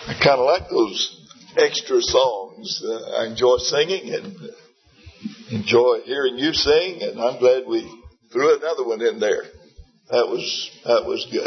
I kind of like those extra songs. I enjoy singing and enjoy hearing you sing, and I'm glad we threw another one in there. That was good.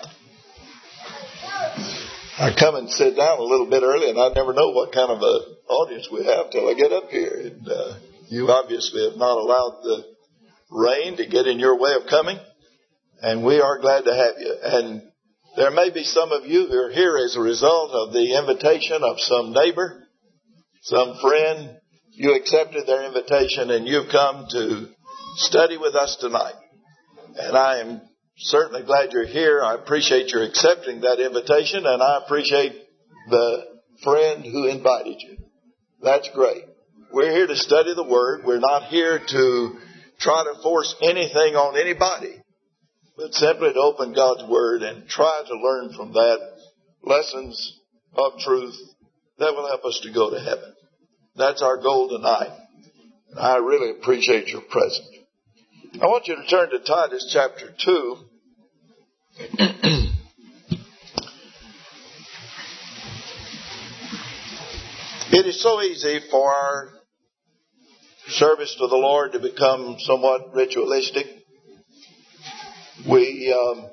I come and sit down a little bit early, and I never know what kind of an audience we have till I get up here. And you obviously have not allowed the rain to get in your way of coming, and we are glad to have you. And there may be some of you who are here as a result of the invitation of some neighbor, some friend. You accepted their invitation, and you've come to study with us tonight. And I am certainly glad you're here. I appreciate your accepting that invitation, and I appreciate the friend who invited you. That's great. We're here to study the Word. We're not here to try to force anything on anybody, but simply to open God's Word and try to learn from that lessons of truth that will help us to go to heaven. That's our goal tonight. And I really appreciate your presence. I want you to turn to Titus chapter 2. It is so easy for our service to the Lord to become somewhat ritualistic. We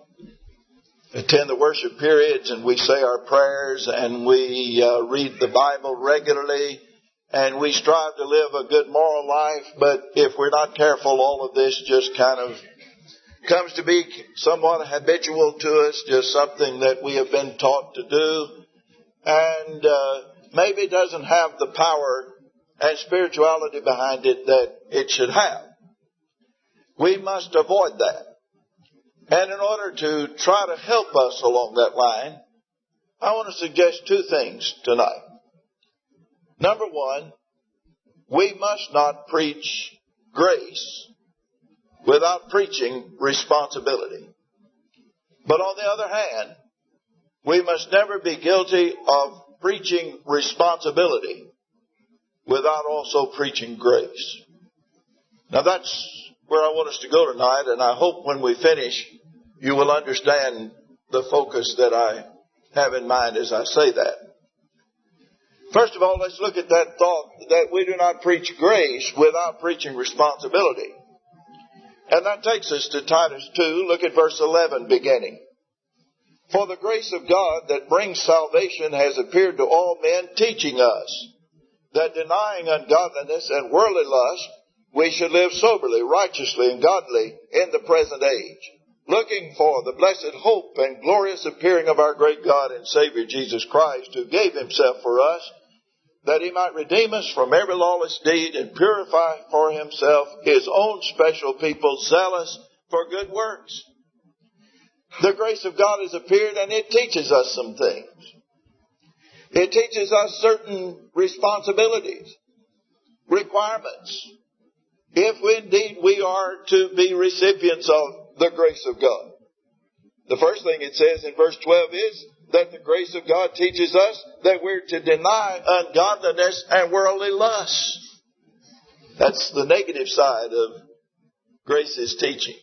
attend the worship periods and we say our prayers and we read the Bible regularly and we strive to live a good moral life, but if we're not careful, all of this just kind of comes to be somewhat habitual to us, just something that we have been taught to do, and maybe doesn't have the power and spirituality behind it that it should have. We must avoid that. And in order to try to help us along that line, I want to suggest two things tonight. Number one, we must not preach grace without preaching responsibility. But on the other hand, we must never be guilty of preaching responsibility without also preaching grace. Now that's where I want us to go tonight, and I hope when we finish you will understand the focus that I have in mind as I say that. First of all, let's look at that thought that we do not preach grace without preaching responsibility. And that takes us to Titus 2. Look at verse 11 beginning. For the grace of God that brings salvation has appeared to all men, teaching us that denying ungodliness and worldly lust, we should live soberly, righteously, and godly in the present age, looking for the blessed hope and glorious appearing of our great God and Savior Jesus Christ, who gave himself for us, that he might redeem us from every lawless deed and purify for himself his own special people, zealous for good works. The grace of God has appeared, and it teaches us some things. It teaches us certain responsibilities, requirements, if indeed we are to be recipients of the grace of God. The first thing it says in verse 12 is that the grace of God teaches us that we're to deny ungodliness and worldly lust. That's the negative side of grace's teaching.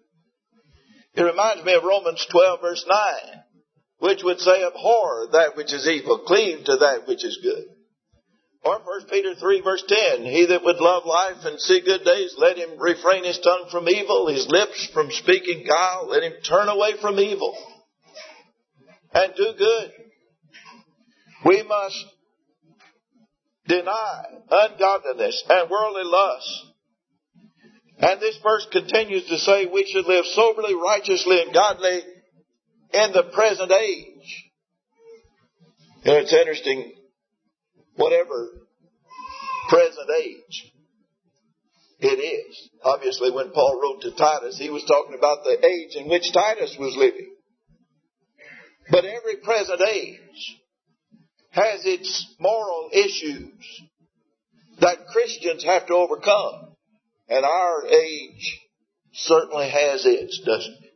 It reminds me of Romans 12 verse 9, which would say, abhor that which is evil, cleave to that which is good. Or 1 Peter 3 verse 10, he that would love life and see good days, let him refrain his tongue from evil, his lips from speaking guile, let him turn away from evil and do good. We must deny ungodliness and worldly lust. And this verse continues to say we should live soberly, righteously, and godly in the present age. You know, it's interesting, whatever present age it is. Obviously, when Paul wrote to Titus, he was talking about the age in which Titus was living. But every present age has its moral issues that Christians have to overcome. And our age certainly has its, doesn't it?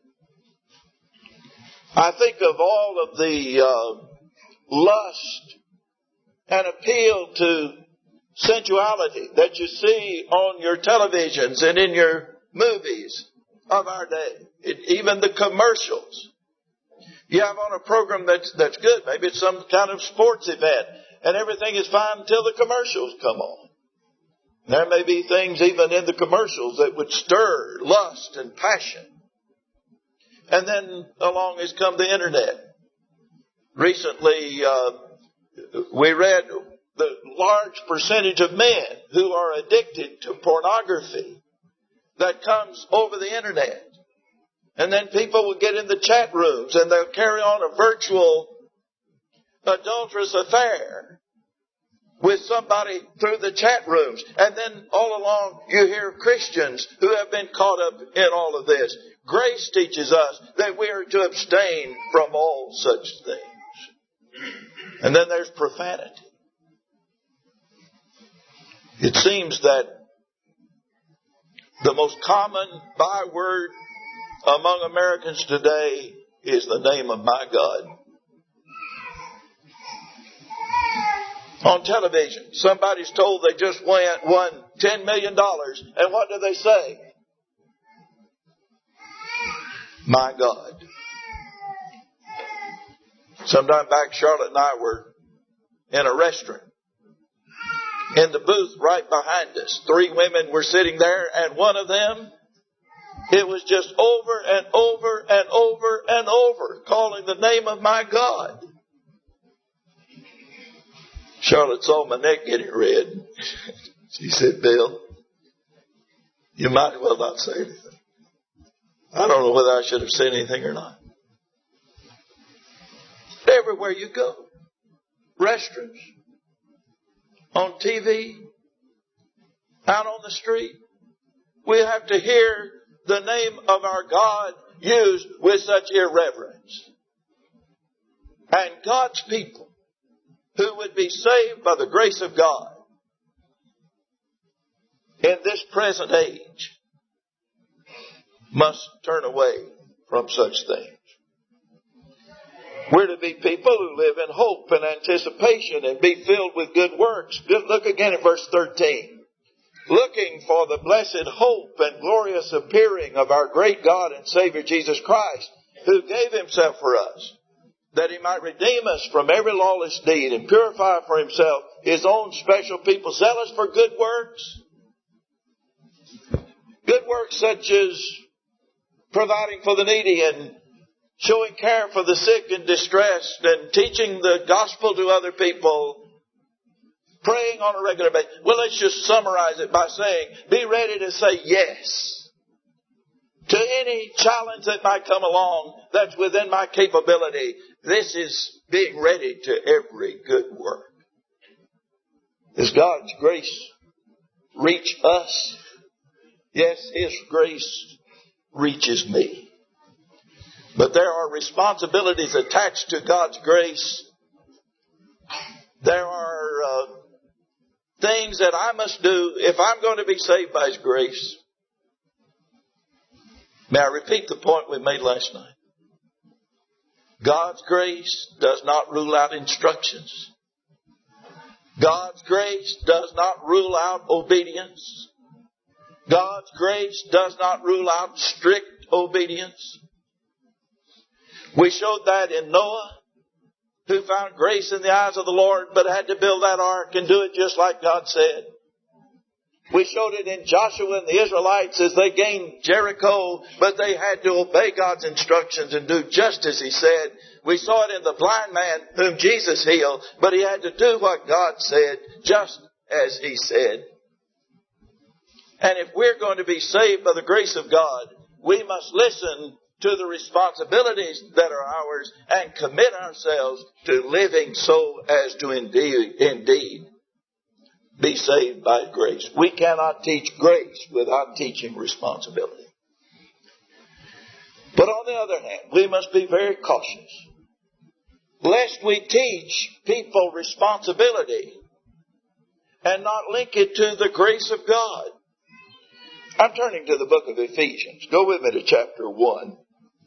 I think of all of the lust and appeal to sensuality that you see on your televisions and in your movies of our day. Even the commercials. You have on a program that's good. Maybe it's some kind of sports event, and everything is fine until the commercials come on. There may be things even in the commercials that would stir lust and passion. And then along has come the internet. Recently, we read the large percentage of men who are addicted to pornography that comes over the internet. And then people will get in the chat rooms and they'll carry on a virtual adulterous affair with somebody through the chat rooms. And then all along you hear Christians who have been caught up in all of this. Grace teaches us that we are to abstain from all such things. And then there's profanity. It seems that the most common byword among Americans today is the name of my God. On television, somebody's told they just won $10 million. And what do they say? My God. Sometime back, Charlotte and I were in a restaurant. In the booth right behind us, 3 women were sitting there, and one of them, it was just over and over and over and over calling the name of my God. Charlotte saw my neck getting red. She said, Bill, you might as well not say anything. I don't know whether I should have said anything or not. Everywhere you go, restaurants, on TV, out on the street, we have to hear the name of our God used with such irreverence. And God's people who would be saved by the grace of God in this present age must turn away from such things. We're to be people who live in hope and anticipation and be filled with good works. Look again at verse 13. Looking for the blessed hope and glorious appearing of our great God and Savior Jesus Christ, who gave himself for us, that he might redeem us from every lawless deed and purify for himself his own special people, zealous for good works. Good works such as providing for the needy and showing care for the sick and distressed and teaching the gospel to other people, praying on a regular basis. Well, let's just summarize it by saying, be ready to say yes to any challenge that might come along that's within my capability. This is being ready to every good work. Does God's grace reach us? Yes, his grace reaches me. But there are responsibilities attached to God's grace. There are things that I must do if I'm going to be saved by his grace. May I repeat the point we made last night? God's grace does not rule out instructions. God's grace does not rule out obedience. God's grace does not rule out strict obedience. We showed that in Noah, who found grace in the eyes of the Lord, but had to build that ark and do it just like God said. We showed it in Joshua and the Israelites as they gained Jericho, but they had to obey God's instructions and do just as he said. We saw it in the blind man whom Jesus healed, but he had to do what God said, just as he said. And if we're going to be saved by the grace of God, we must listen to the responsibilities that are ours and commit ourselves to living so as to indeed be saved by grace. We cannot teach grace without teaching responsibility. But on the other hand, we must be very cautious, lest we teach people responsibility and not link it to the grace of God. I'm turning to the book of Ephesians. Go with me to chapter 1.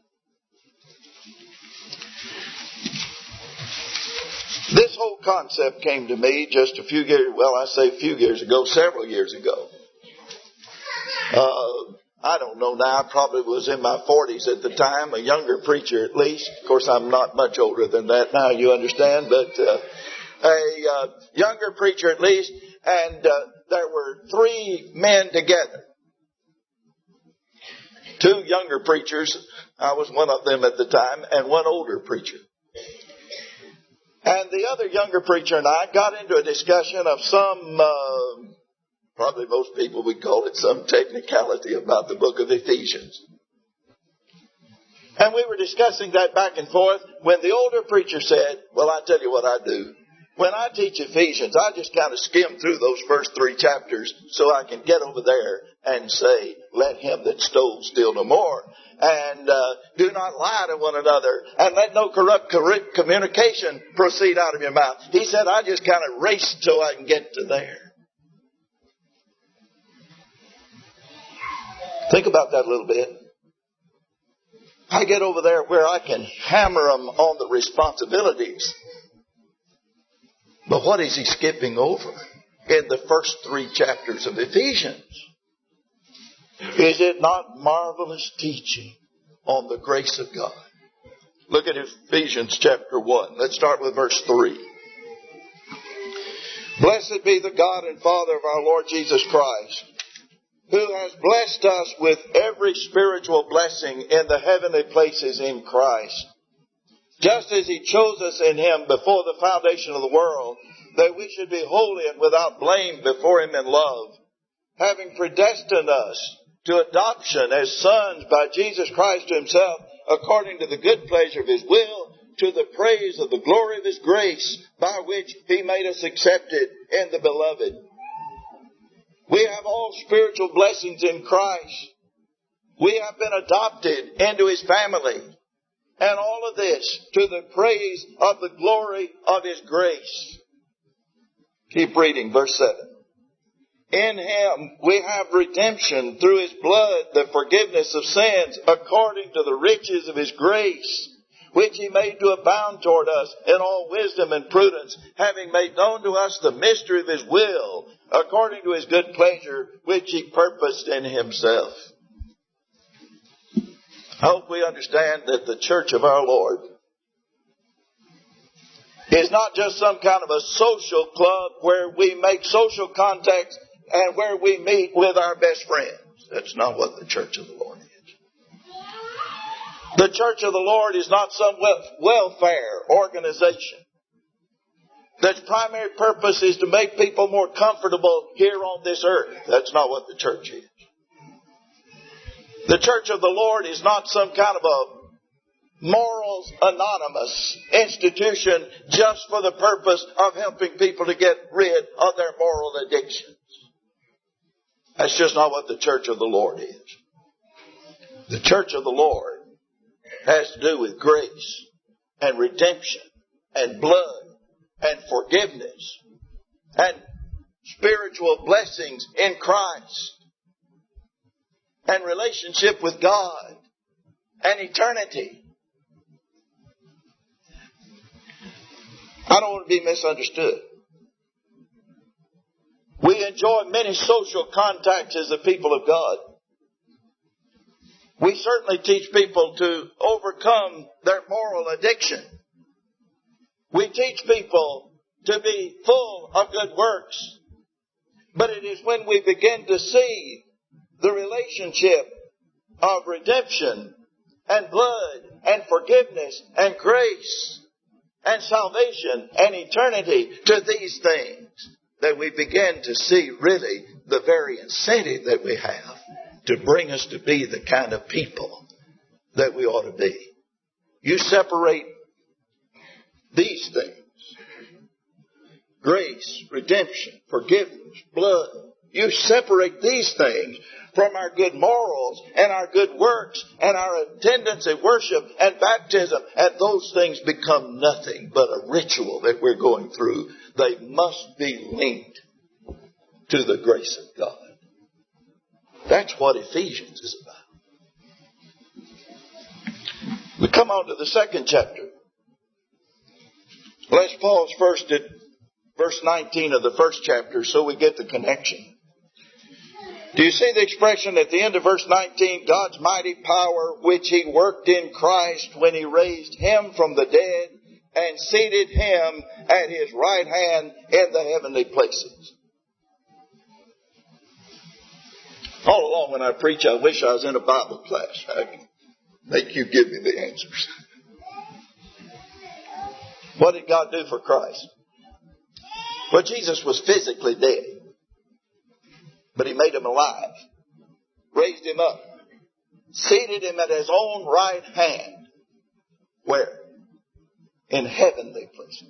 This whole concept came to me just a few years, several years ago. I don't know now, I probably was in my 40s at the time, a younger preacher at least. Of course, I'm not much older than that now, you understand, but a younger preacher at least, and there were 3 men together. 2 younger preachers, I was one of them at the time, and 1 older preacher. And the other younger preacher and I got into a discussion of some, probably most people would call it some technicality about the book of Ephesians. And we were discussing that back and forth when the older preacher said, well, I tell you what I do. When I teach Ephesians, I just kind of skim through those first 3 chapters so I can get over there and say, let him that stole steal no more. And do not lie to one another. And let no corrupt communication proceed out of your mouth. He said, I just kind of raced so I can get to there. Think about that a little bit. I get over there where I can hammer them on the responsibilities. But what is he skipping over in the first 3 chapters of Ephesians? Is it not marvelous teaching on the grace of God? Look at Ephesians chapter 1. Let's start with verse 3. Blessed be the God and Father of our Lord Jesus Christ, who has blessed us with every spiritual blessing in the heavenly places in Christ, just as he chose us in him before the foundation of the world, that we should be holy and without blame before him in love, having predestined us to adoption as sons by Jesus Christ to himself, according to the good pleasure of his will, to the praise of the glory of his grace, by which he made us accepted in the beloved. We have all spiritual blessings in Christ. We have been adopted into his family. And all of this to the praise of the glory of his grace. Keep reading, verse 7. In him we have redemption through his blood, the forgiveness of sins, according to the riches of his grace, which he made to abound toward us in all wisdom and prudence, having made known to us the mystery of his will, according to his good pleasure, which he purposed in himself. I hope we understand that the church of our Lord is not just some kind of a social club where we make social contacts and where we meet with our best friends. That's not what the church of the Lord is. The church of the Lord is not some welfare organization. That's primary purpose is to make people more comfortable here on this earth. That's not what the church is. The church of the Lord is not some kind of a Morals Anonymous institution just for the purpose of helping people to get rid of their moral addictions. That's just not what the church of the Lord is. The church of the Lord has to do with grace and redemption and blood and forgiveness and spiritual blessings in Christ and relationship with God and eternity. I don't want to be misunderstood. We enjoy many social contacts as the people of God. We certainly teach people to overcome their moral addiction. We teach people to be full of good works. But it is when we begin to see the relationship of redemption and blood and forgiveness and grace and salvation and eternity to these things, that we begin to see really the very incentive that we have to bring us to be the kind of people that we ought to be. You separate these things, grace, redemption, forgiveness, blood. You separate these things from our good morals and our good works and our attendance at worship and baptism, and those things become nothing but a ritual that we're going through. They must be linked to the grace of God. That's what Ephesians is about. We come on to the second chapter. Let's pause first at verse 19 of the first chapter so we get the connection. Do you see the expression at the end of verse 19? God's mighty power which He worked in Christ when He raised Him from the dead and seated Him at His right hand in the heavenly places. All along when I preach, I wish I was in a Bible class. I can make you give me the answers. What did God do for Christ? Well, Jesus was physically dead, but He made Him alive, raised Him up, seated Him at His own right hand. Where? In heavenly places.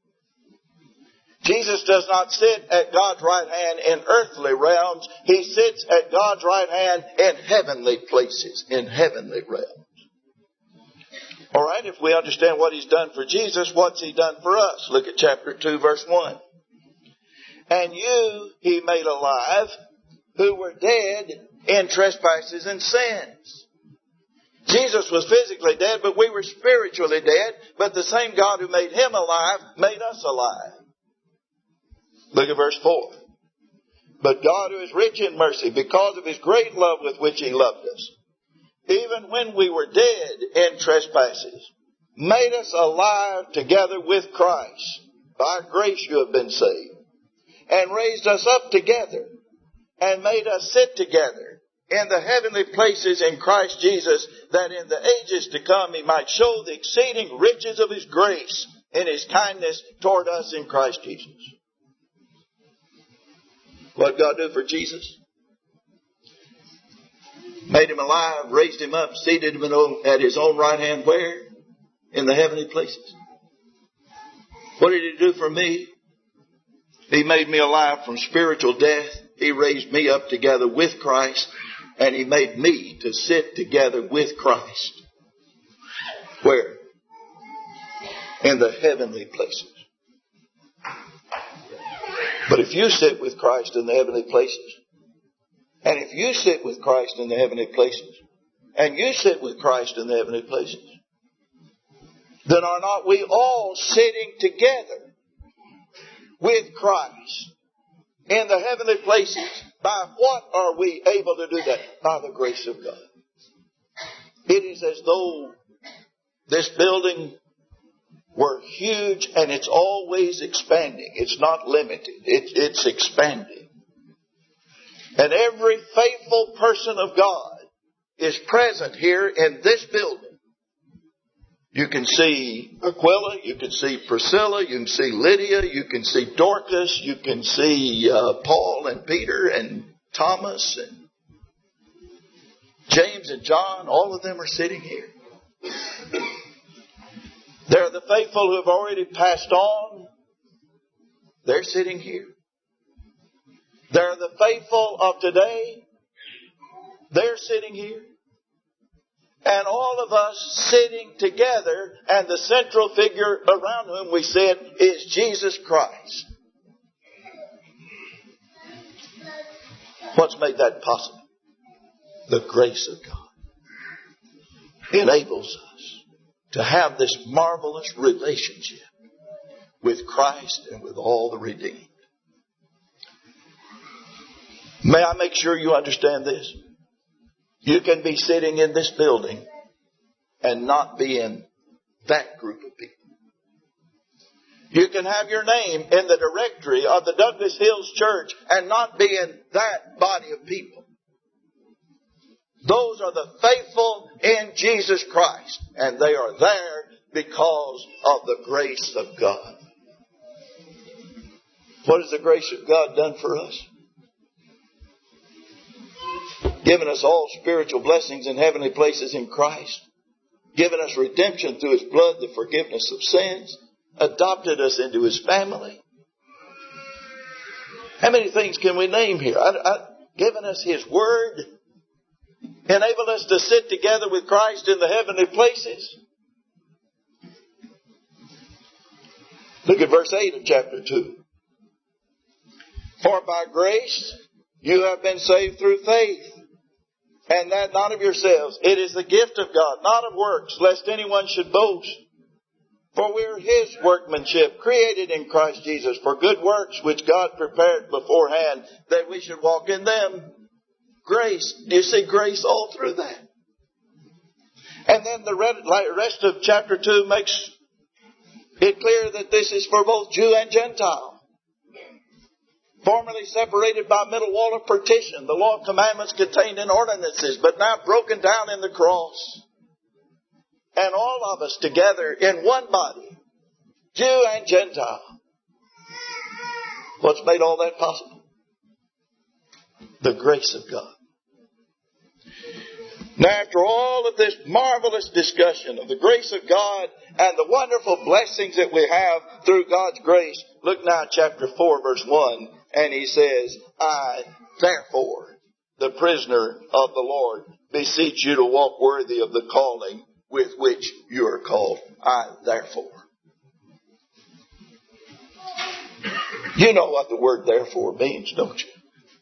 Jesus does not sit at God's right hand in earthly realms. He sits at God's right hand in heavenly places, in heavenly realms. All right, if we understand what He's done for Jesus, what's He done for us? Look at chapter 2, verse 1. And you He made alive who were dead in trespasses and sins. Jesus was physically dead, but we were spiritually dead. But the same God who made Him alive made us alive. Look at verse 4. But God, who is rich in mercy, because of His great love with which He loved us, even when we were dead in trespasses, made us alive together with Christ. By grace you have been saved. And raised us up together, and made us sit together in the heavenly places in Christ Jesus, that in the ages to come He might show the exceeding riches of His grace in His kindness toward us in Christ Jesus. What did God do for Jesus? Made Him alive, raised Him up, seated Him at His own right hand. Where? In the heavenly places. What did He do for me? He made me alive from spiritual death. He raised me up together with Christ. And He made me to sit together with Christ. Where? In the heavenly places. But if you sit with Christ in the heavenly places, and if you sit with Christ in the heavenly places, and you sit with Christ in the heavenly places, then are not we all sitting together with Christ in the heavenly places? By what are we able to do that? By the grace of God. It is as though this building were huge, and it's always expanding. It's not limited. It's expanding. And every faithful person of God is present here in this building. You can see Aquila, you can see Priscilla, you can see Lydia, you can see Dorcas, you can see Paul and Peter and Thomas and James and John. All of them are sitting here. There are the faithful who have already passed on. They're sitting here. There are the faithful of today. They're sitting here. And all of us sitting together, and the central figure around whom we sit is Jesus Christ. What's made that possible? The grace of God enables us to have this marvelous relationship with Christ and with all the redeemed. May I make sure you understand this? You can be sitting in this building and not be in that group of people. You can have your name in the directory of the Douglas Hills Church and not be in that body of people. Those are the faithful in Jesus Christ, and they are there because of the grace of God. What has the grace of God done for us? Given us all spiritual blessings in heavenly places in Christ. Given us redemption through His blood, the forgiveness of sins. Adopted us into His family. How many things can we name here? Given us His Word. Enabled us to sit together with Christ in the heavenly places. Look at verse 8 of chapter 2. For by grace you have been saved through faith. And that not of yourselves. It is the gift of God, not of works, lest anyone should boast. For we are His workmanship, created in Christ Jesus for good works, which God prepared beforehand that we should walk in them. grace. Do you see grace all through that? And then the rest of chapter 2 makes it clear that this is for both Jew and Gentile. Formerly separated by a middle wall of partition, the law of commandments contained in ordinances, but now broken down in the cross. And all of us together in one body, Jew and Gentile. What's made all that possible? The grace of God. Now, after all of this marvelous discussion of the grace of God and the wonderful blessings that we have through God's grace, look now at chapter 4, verse 1, and he says, I, therefore, the prisoner of the Lord, beseech you to walk worthy of the calling with which you are called. I, therefore. You know what the word therefore means, don't you?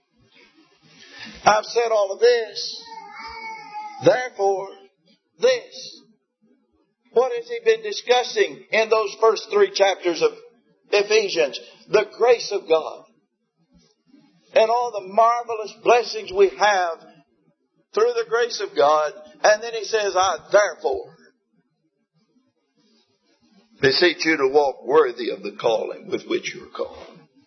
I've said all of this. Therefore, this. What has he been discussing in those first 3 chapters of Ephesians? The grace of God. And all the marvelous blessings we have through the grace of God. And then he says, I therefore beseech you to walk worthy of the calling with which you are called.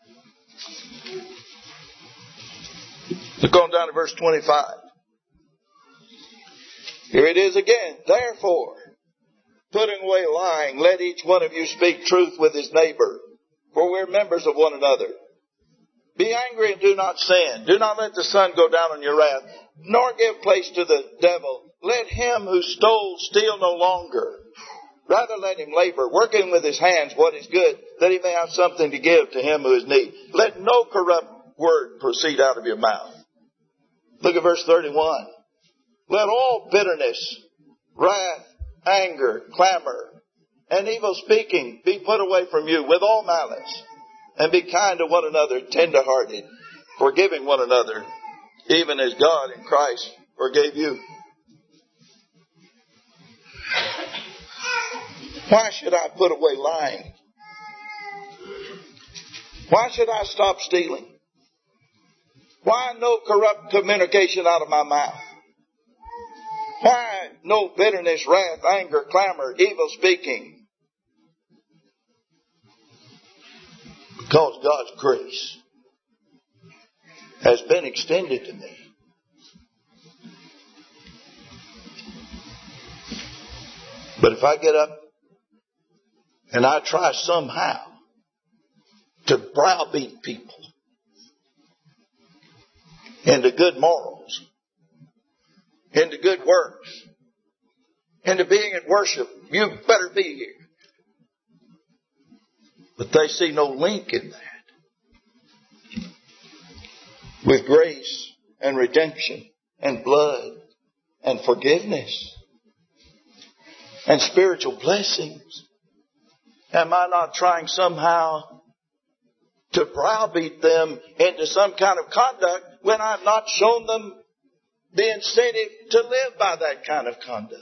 Look on down to verse 25. Here it is again. Therefore, putting away lying, let each one of you speak truth with his neighbor, for we're members of one another. Be angry and do not sin. Do not let the sun go down on your wrath, nor give place to the devil. Let him who stole steal no longer. Rather let him labor, working with his hands what is good, that he may have something to give to him who is in need. Let no corrupt word proceed out of your mouth. Look at verse 31. Let all bitterness, wrath, anger, clamor, and evil speaking be put away from you with all malice. And be kind to one another, tender-hearted, forgiving one another, even as God in Christ forgave you. Why should I put away lying? Why should I stop stealing? Why no corrupt communication out of my mouth? Why no bitterness, wrath, anger, clamor, evil speaking? Because God's grace has been extended to me. But if I get up and I try somehow to browbeat people into good morals, into good works, into being at worship, you better be here. But they see no link in that with grace and redemption and blood and forgiveness and spiritual blessings. Am I not trying somehow to browbeat them into some kind of conduct when I've not shown them the incentive to live by that kind of conduct?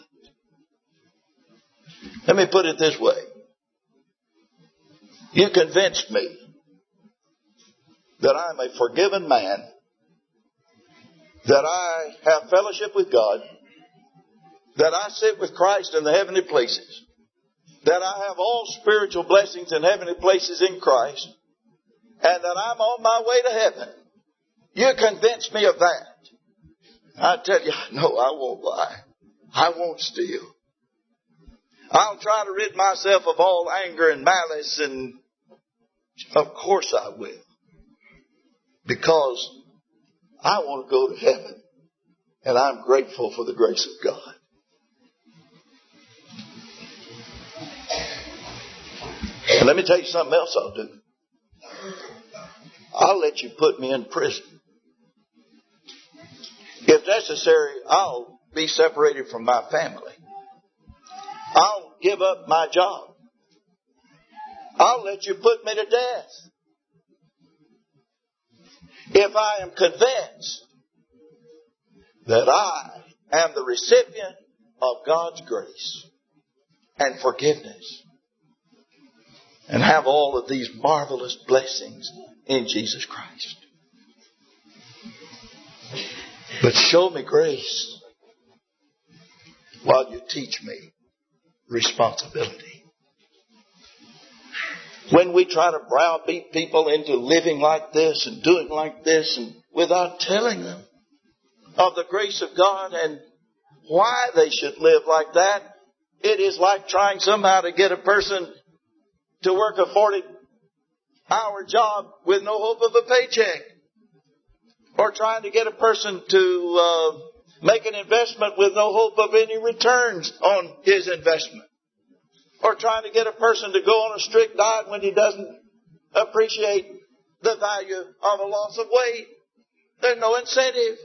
Let me put it this way. You convinced me that I'm a forgiven man, that I have fellowship with God, that I sit with Christ in the heavenly places, that I have all spiritual blessings in heavenly places in Christ, and that I'm on my way to heaven. You convinced me of that. I tell you, no, I won't lie. I won't steal. I'll try to rid myself of all anger and malice, and of course I will. Because I want to go to heaven, and I'm grateful for the grace of God. And let me tell you something else I'll do. I'll let you put me in prison. If necessary, I'll be separated from my family. I'll give up my job. I'll let you put me to death. If I am convinced that I am the recipient of God's grace and forgiveness and have all of these marvelous blessings in Jesus Christ. But show me grace while you teach me responsibility. When we try to browbeat people into living like this and doing like this, and without telling them of the grace of God and why they should live like that, it is like trying somehow to get a person to work a 40-hour job with no hope of a paycheck. Or trying to get a person to make an investment with no hope of any returns on his investment. Or trying to get a person to go on a strict diet when he doesn't appreciate the value of a loss of weight. There's no incentive.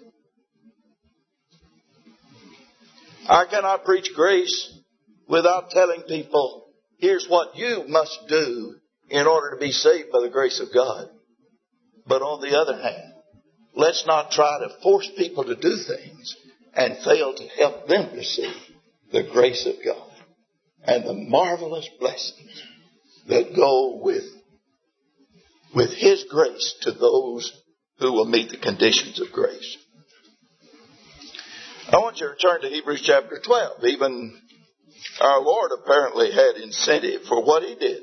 I cannot preach grace without telling people, here's what you must do in order to be saved by the grace of God. But on the other hand, let's not try to force people to do things and fail to help them to see the grace of God and the marvelous blessings that go with His grace to those who will meet the conditions of grace. I want you to turn to Hebrews chapter 12. Even our Lord apparently had incentive for what He did.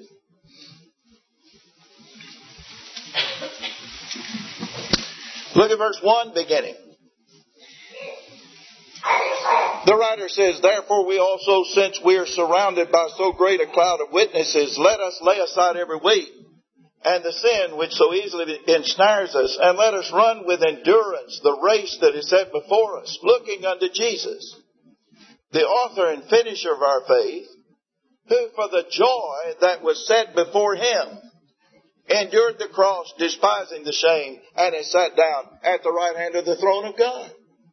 Look at verse 1 beginning. The writer says, therefore we also, since we are surrounded by so great a cloud of witnesses, let us lay aside every weight and the sin which so easily ensnares us, and let us run with endurance the race that is set before us, looking unto Jesus, the author and finisher of our faith, who for the joy that was set before Him endured the cross, despising the shame, and has sat down at the right hand of the throne of God.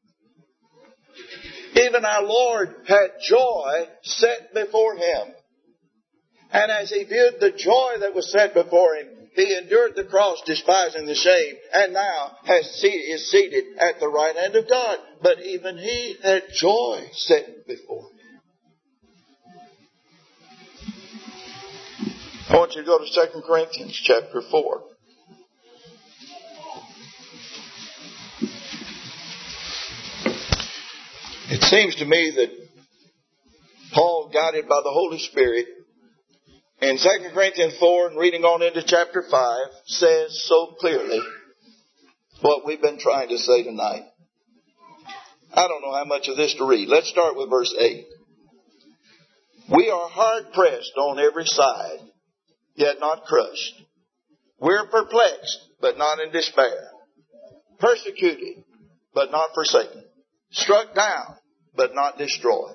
Even our Lord had joy set before Him. And as He viewed the joy that was set before Him, He endured the cross, despising the shame, and now is seated at the right hand of God. But even He had joy set before Him. I want you to go to 2 Corinthians chapter 4. It seems to me that Paul, guided by the Holy Spirit, in 2 Corinthians 4 and reading on into chapter 5, says so clearly what we've been trying to say tonight. I don't know how much of this to read. Let's start with verse 8. We are hard pressed on every side, yet not crushed. We're perplexed, but not in despair. Persecuted, but not forsaken. Struck down, but not destroyed.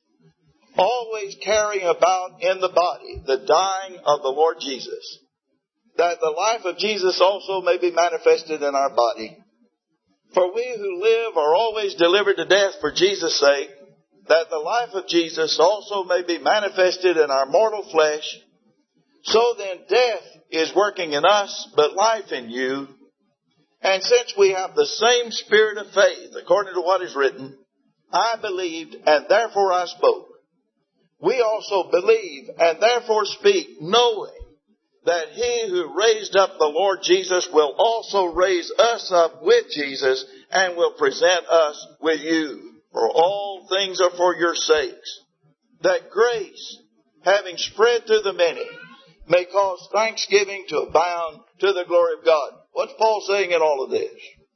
Always carrying about in the body the dying of the Lord Jesus, that the life of Jesus also may be manifested in our body. For we who live are always delivered to death for Jesus' sake, that the life of Jesus also may be manifested in our mortal flesh. So then death is working in us, but life in you. And since we have the same spirit of faith, according to what is written, I believed and therefore I spoke. We also believe and therefore speak, knowing that He who raised up the Lord Jesus will also raise us up with Jesus and will present us with you. For all things are for your sakes, that grace, having spread to the many, may cause thanksgiving to abound to the glory of God. What's Paul saying in all of this?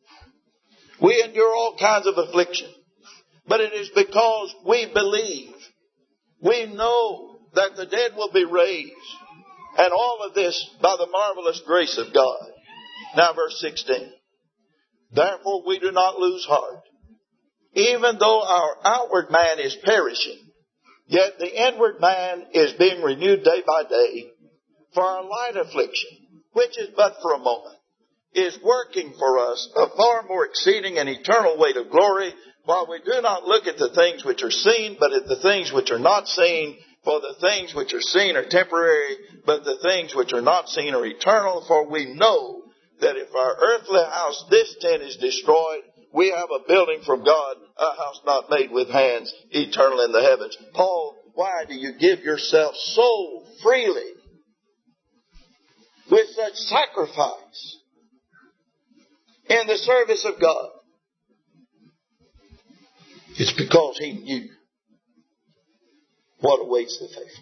We endure all kinds of affliction, but it is because we believe. We know that the dead will be raised, and all of this by the marvelous grace of God. Now verse 16. Therefore we do not lose heart. Even though our outward man is perishing, yet the inward man is being renewed day by day. For our light affliction, which is but for a moment, is working for us a far more exceeding and eternal weight of glory, while we do not look at the things which are seen, but at the things which are not seen. For the things which are seen are temporary, but the things which are not seen are eternal. For we know that if our earthly house, this tent, is destroyed, we have a building from God, a house not made with hands, eternal in the heavens. Paul, why do you give yourself so freely with such sacrifice in the service of God? It's because He knew what awaits the faithful.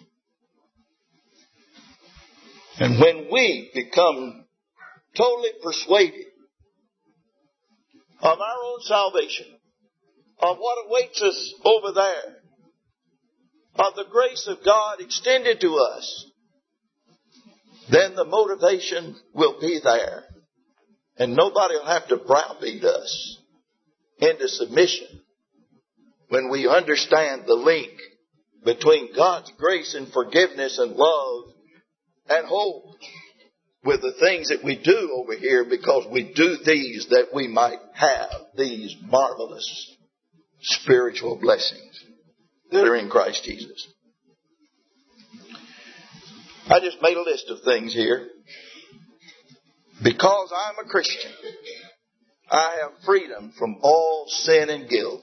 And when we become totally persuaded of our own salvation, of what awaits us over there, of the grace of God extended to us, then the motivation will be there. And nobody will have to browbeat us into submission when we understand the link between God's grace and forgiveness and love and hope with the things that we do over here, because we do these that we might have these marvelous spiritual blessings that are in Christ Jesus. I just made a list of things here. Because I'm a Christian, I have freedom from all sin and guilt.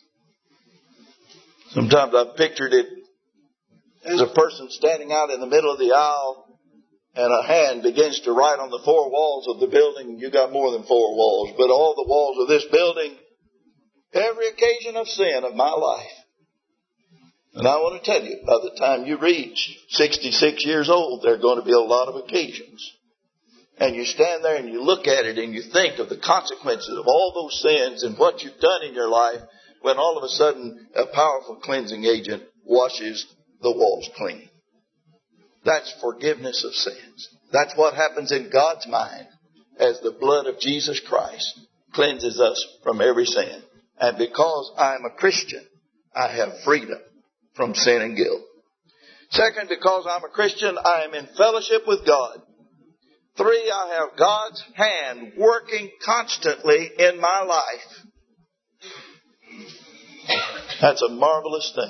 Sometimes I've pictured it as a person standing out in the middle of the aisle and a hand begins to write on the four walls of the building. You got more than four walls, but all the walls of this building, every occasion of sin of my life. And I want to tell you, by the time you reach 66 years old, there are going to be a lot of occasions. And you stand there and you look at it and you think of the consequences of all those sins and what you've done in your life, when all of a sudden a powerful cleansing agent washes the walls clean. That's forgiveness of sins. That's what happens in God's mind as the blood of Jesus Christ cleanses us from every sin. And because I'm a Christian, I have freedom from sin and guilt. Second, because I'm a Christian, I am in fellowship with God. 3, I have God's hand working constantly in my life. That's a marvelous thing.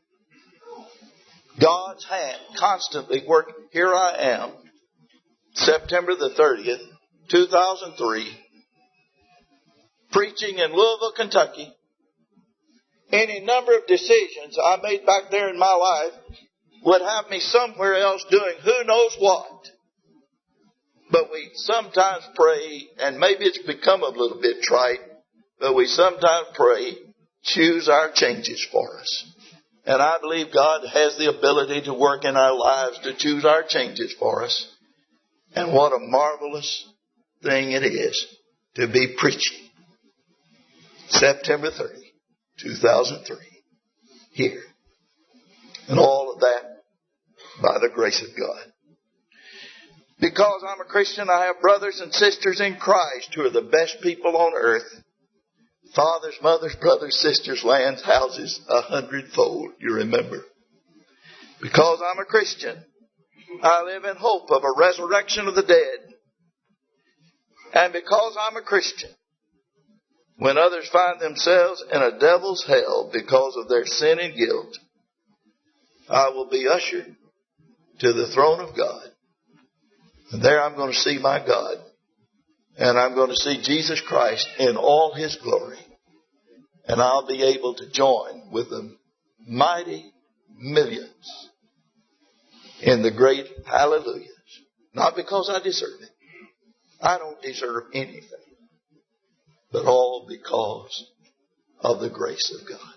God's hand constantly working. Here I am, September the 30th, 2003, preaching in Louisville, Kentucky. Any number of decisions I made back there in my life would have me somewhere else doing who knows what. But we sometimes pray, and maybe it's become a little bit trite, but we sometimes pray, choose our changes for us. And I believe God has the ability to work in our lives to choose our changes for us. And what a marvelous thing it is to be preaching September 30, 2003, here. And all of that by the grace of God. Because I'm a Christian, I have brothers and sisters in Christ who are the best people on earth. Fathers, mothers, brothers, sisters, lands, houses, 100-fold, you remember. Because I'm a Christian, I live in hope of a resurrection of the dead. And because I'm a Christian, when others find themselves in a devil's hell because of their sin and guilt, I will be ushered to the throne of God. And there I'm going to see my God. And I'm going to see Jesus Christ in all His glory. And I'll be able to join with the mighty millions in the great hallelujahs. Not because I deserve it. I don't deserve anything. But all because of the grace of God.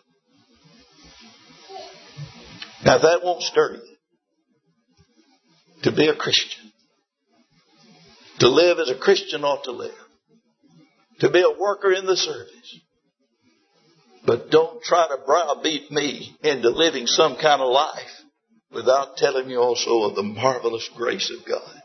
Now that won't stir you to be a Christian. To live as a Christian ought to live. To be a worker in the service. But don't try to browbeat me into living some kind of life without telling you also of the marvelous grace of God.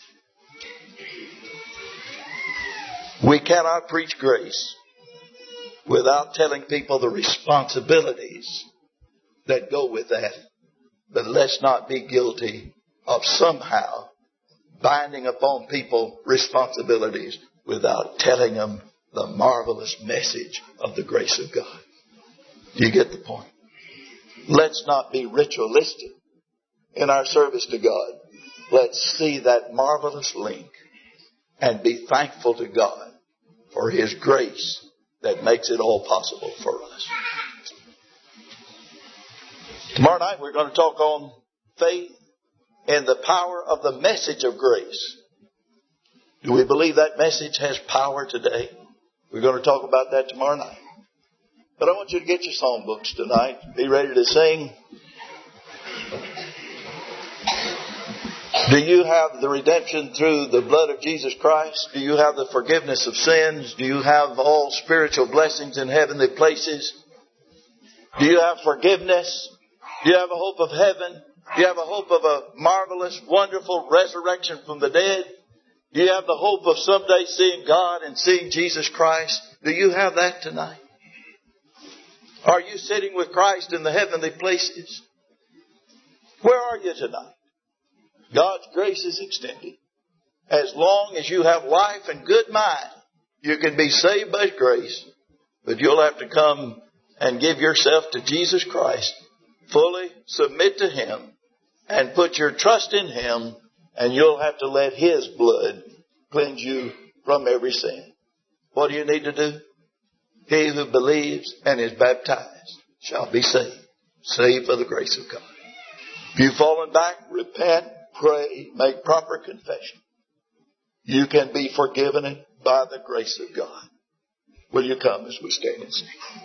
We cannot preach grace without telling people the responsibilities that go with that. But let's not be guilty of somehow binding upon people responsibilities without telling them the marvelous message of the grace of God. Do you get the point? Let's not be ritualistic in our service to God. Let's see that marvelous link and be thankful to God for His grace that makes it all possible for us. Tomorrow night we're going to talk on faith and the power of the message of grace. Do we believe that message has power today? We're going to talk about that tomorrow night. But I want you to get your songbooks tonight. Be ready to sing. Do you have the redemption through the blood of Jesus Christ? Do you have the forgiveness of sins? Do you have all spiritual blessings in heavenly places? Do you have forgiveness? Do you have a hope of heaven? Do you have a hope of a marvelous, wonderful resurrection from the dead? Do you have the hope of someday seeing God and seeing Jesus Christ? Do you have that tonight? Are you sitting with Christ in the heavenly places? Where are you tonight? God's grace is extended. As long as you have life and good mind, you can be saved by grace. But you'll have to come and give yourself to Jesus Christ. Fully submit to Him and put your trust in Him. And you'll have to let His blood cleanse you from every sin. What do you need to do? He who believes and is baptized shall be saved. Saved by the grace of God. If you've fallen back, repent, pray, make proper confession. You can be forgiven by the grace of God. Will you come as we stand and sing?